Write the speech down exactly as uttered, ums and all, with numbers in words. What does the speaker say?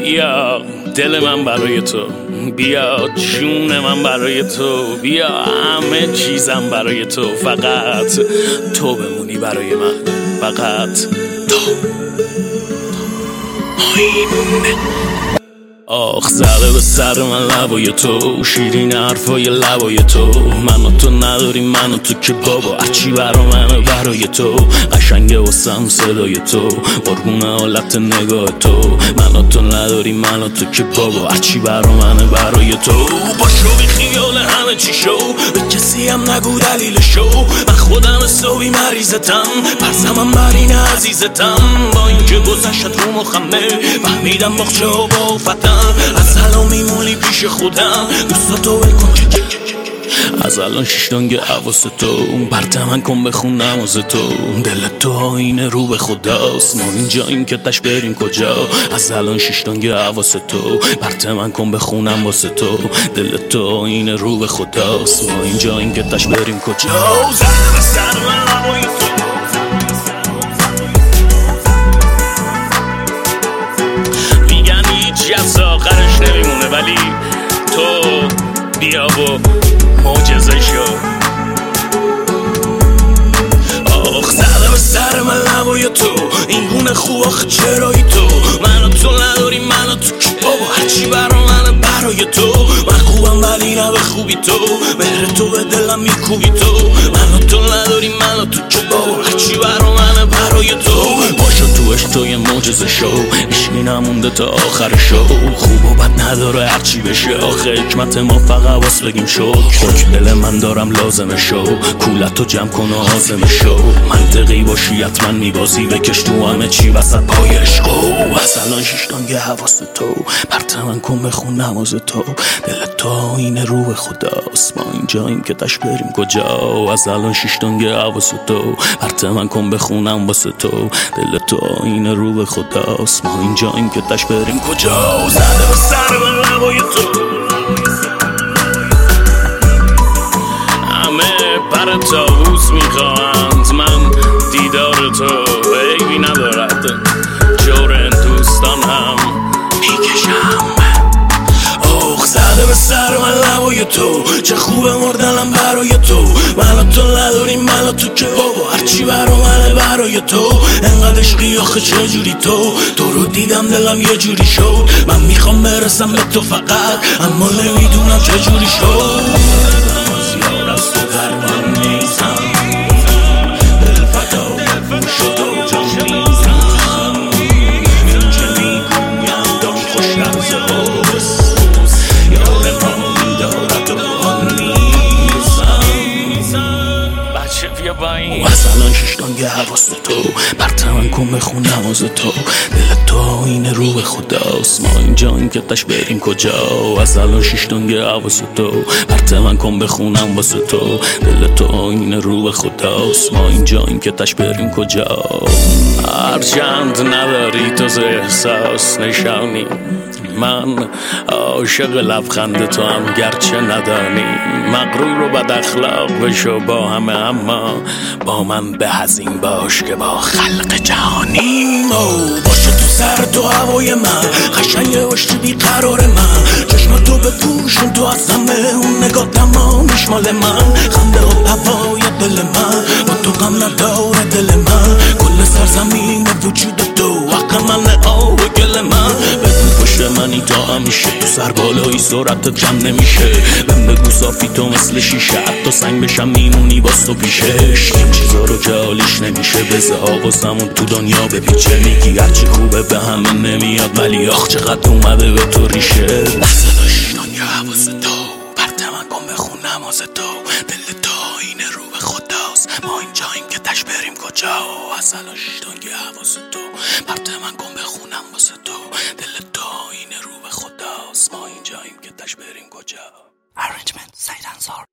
بیا دل من برای تو، بیا جون من برای تو، بیا همه چیزم برای تو، فقط تو بمونی برای من، فقط تو. آخ زده به سر من لبای تو، شیرین حرفای لبای تو، من و تو نداریم من و تو که بابا هرچی برا منه برای تو، قشنگه واسم صدای تو، قربون حالت نگاه تو، من و تو نداریم من و تو که بابا هرچی برا منه برای تو. باشو بی خیال همه چی شو، به کسی هم نگو دلیل شو، من خودم حسابی مریضتم، پرسمم بر این عزیزتم، با اینکه گذشت رو مخمه فهمیدم باخچه ها با فتم، از الان میمونی پیش خودم، دوستاتو بکن از الان شیشتانگ حواس تو، برت من کن بخون نماز تو، دل تو آینه رو به خداست، ما اینجاییم که تش بریم کجا، از الان شیشتانگ حواس تو، برت من کن بخونم واسه تو، دل تو آینه رو به خداست، ما اینجاییم که تش بریم کجا. زده به سر من لبای تو، میگن هیچی از آخرش نمیمونه، ولی تو بیا و معجزه شو. آخ زده به سر من لبای تو، این گونه خوب آخه چرایی تو، من و تو نداریم من و تو که بابا هرچی برا منه برای تو، من خوبم ولی نه به خوبی تو، مهر تو به دلم میکوبی تو، من و تو نداریم من و تو که بابا هرچی برا منه برای تو. باشو توش تو یه معجزه شو، عشقی نمونده تا آخر شو، خوب و بد نداره هرچی بشه، آخه حکمت ما فقط واس بگیم شو، حکم دل من دارم لازمه شو، کولتو جمع کن و حازمه شو، منطقی باشی حتما میبازی، بکش تو همه چی وسط پای عشقو، از الان شیشتانگ حواس تو، برت من کن بخون نماز تو، دل تو آینه رو به خداست، ما اینجاییم که تش بریم کجا، از الان شیشتانگ حواس تو، برت من کن بخونم واسه تو، دل تو آینه رو به خداست، ما اینجاییم که تش بریم کجا. زده به سر من لبای تو، همه پر طاووس میخواهند، من دیدار تو عیبی ندارد، جور این دوستان هم میکشم. آخ زده به سر من لبای تو، چه خوبه مردنم برای تو، من و تو نداریم من و تو که بابا هرچی برا منه برای تو، انقدر عشقی آخه چجوری تو، تو رو دیدم دلم یه جوری شد، من میخوام برسم به تو فقط، اما نمیدونم چجوری شد، زیاد از تو در من نیستم، دل فدا شد و جان میزم، این که میگویم دان خوش لحظه هاست، یار ما میدارد و آن نیستم. بچه بیا با این از الان شیشتانگ حواس تو، برت من کن بخون نماز تو، دل تو آینه رو به خداست، ما اینجاییم که تش بریم کجا، از الان شیشتانگ حواس تو، برت من کن بخونم واسه تو، دل تو آینه رو به خداست، ما اینجاییم که تش بریم کجا. هرچند نداری تو ز احساس نشانی، من عاشق لبخند تو هم گرچه ندانی، مغرور و بد اخلاق بشو با همه، اما با من به هزین باش که با خلق جهانیم. باشه تو سر تو هوای من، قشنگه باشی بیقرار من، چشم تو بپوشون تو از همه، اون نگاه تمامیش مال من، خنده و هوای دل من، با تو غم نداره دل من، کل سرزمین وجود تو حق من آه گل من، بگو پشت منی تا همیشه، تو سر بالایی سرعتت کم نمیشه، بهم بگو صافی تو مثل شیشه، حتی سنگ بشم میمونی باز تو پیشش، این چیزا رو که حالیش نمیشه، بزه حواسمون تو دنیا بپیچه، میگی هرچی خوبه به همه نمیاد، ولی آخ چقدر اومده به تو ریشه. اصلا شیطانی حواس تو، برت من کن بخون نماز تو، دل تو آینه رو به خداست، ما اینجاییم که تش بریم کجا، اصلا شیطانی حواس تو، برت من کن بخونم واسه تو، دل تو آینه رو به خداست، ما اینجاییم که تش بریم کجا. Arrangement سعید انصار.